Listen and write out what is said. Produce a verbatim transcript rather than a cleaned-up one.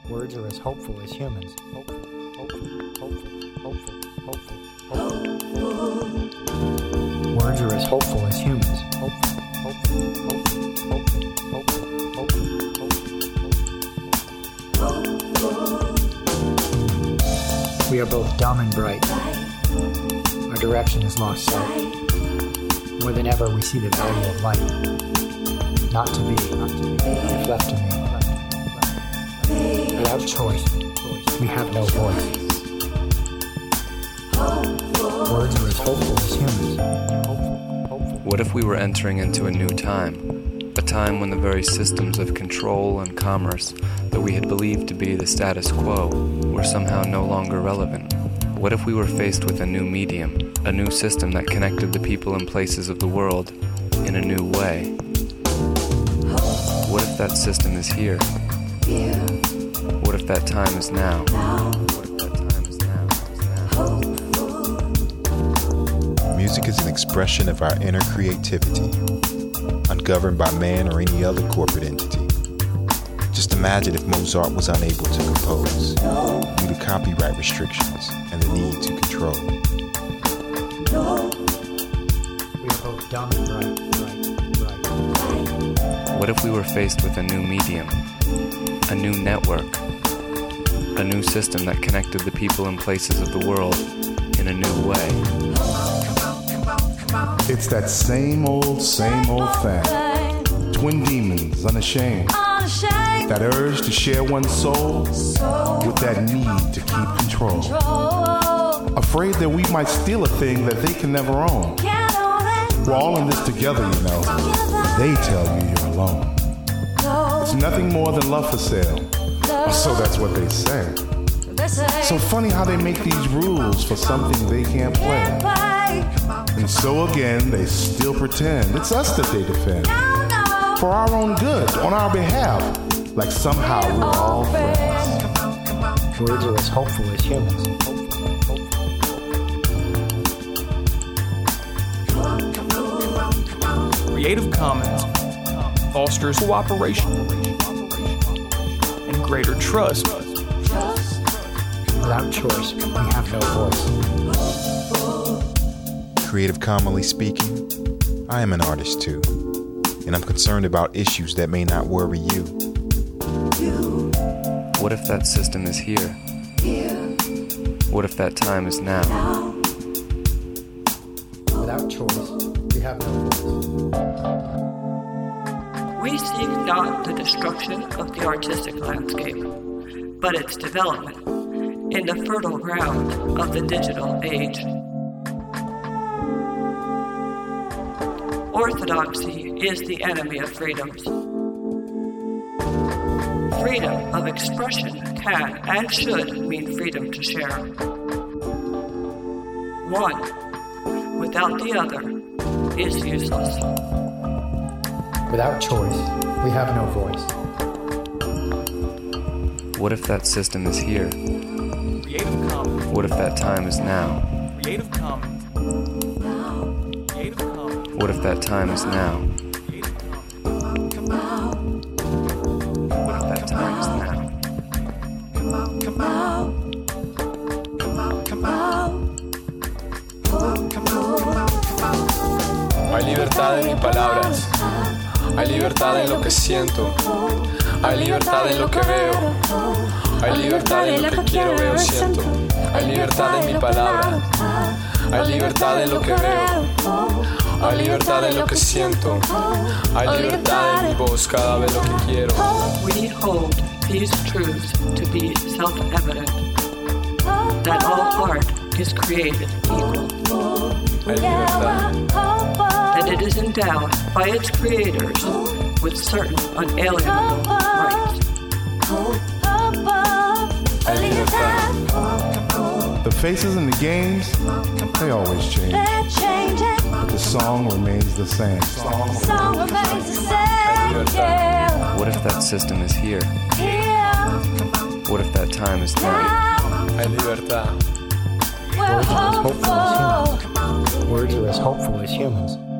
Words are as hopeful as humans. Hopeful, hopeful, hopeful, hopeful, hopeful, hopeful. Words are as hopeful as humans. Hopeful, hopeful, hopeful, hopeful, hopeful, hopeful, hopeful. We are both dumb and bright. Our direction is lost sight. More than ever, we see the value of life. Not to be, not to be, if left to me. Without choice, we have no voice. Words are as hopeful as humans. What if we were entering into a new time? A time when the very systems of control and commerce that we had believed to be the status quo were somehow no longer relevant? What if we were faced with a new medium, a new system that connected the people and places of the world in a new way? What if that system is here? What if that time is now? What if that time is now? Music is an expression of our inner creativity, ungoverned by man or any other corporate entity. Just imagine if Mozart was unable to compose due to copyright restrictions and the need to control. We are both dumb and bright, bright, bright. What if we were faced with a new medium, a new network, a new system that connected the people and places of the world in a new way? It's that same old, same old thing. Twin demons, unashamed. That urge to share one's soul with that need to keep control. Afraid that we might steal a thing that they can never own. We're all in this together, you know. They tell you you're alone. It's nothing more than love for sale. So that's what they say. So funny how they make these rules for something they can't play. And so again, they still pretend it's us that they defend. For our own good, on our behalf, like somehow we're all friends. Words are as hopeful as humans. Creative Commons fosters cooperation and greater trust. Without choice, we have no voice. Creative commonly speaking, I am an artist too, and I'm concerned about issues that may not worry you. What if that system is here? What if that time is now? Without choice, we have no voice. We seek not the destruction of the artistic landscape, but its development in the fertile ground of the digital age. Orthodoxy is the enemy of freedoms. Freedom of expression can and should mean freedom to share. One without the other is useless. Without choice, we have no voice. What if that system is here? Creative Commons. What if that time is now? Creative Commons. Creative Commons. What if that time is now? What if that time is now? Hay libertad en mis palabras, hay libertad en lo que siento, hay libertad en lo que veo, hay libertad en lo que quiero, veo, siento, hay libertad en mi palabra, hay libertad en lo que veo, hay libertad en lo que siento, hay libertad en mi voz cada vez lo que quiero. We hold these truths to be self-evident, that all art is created equal, Hay libertad. that it is endowed by its creators with certain unalienable rights. Hay libertad. The faces in the games, they always change. But the song remains the same. What if that system is here? What if that time is now? Hay libertad. Words are as hopeful as humans. Words are as hopeful as humans.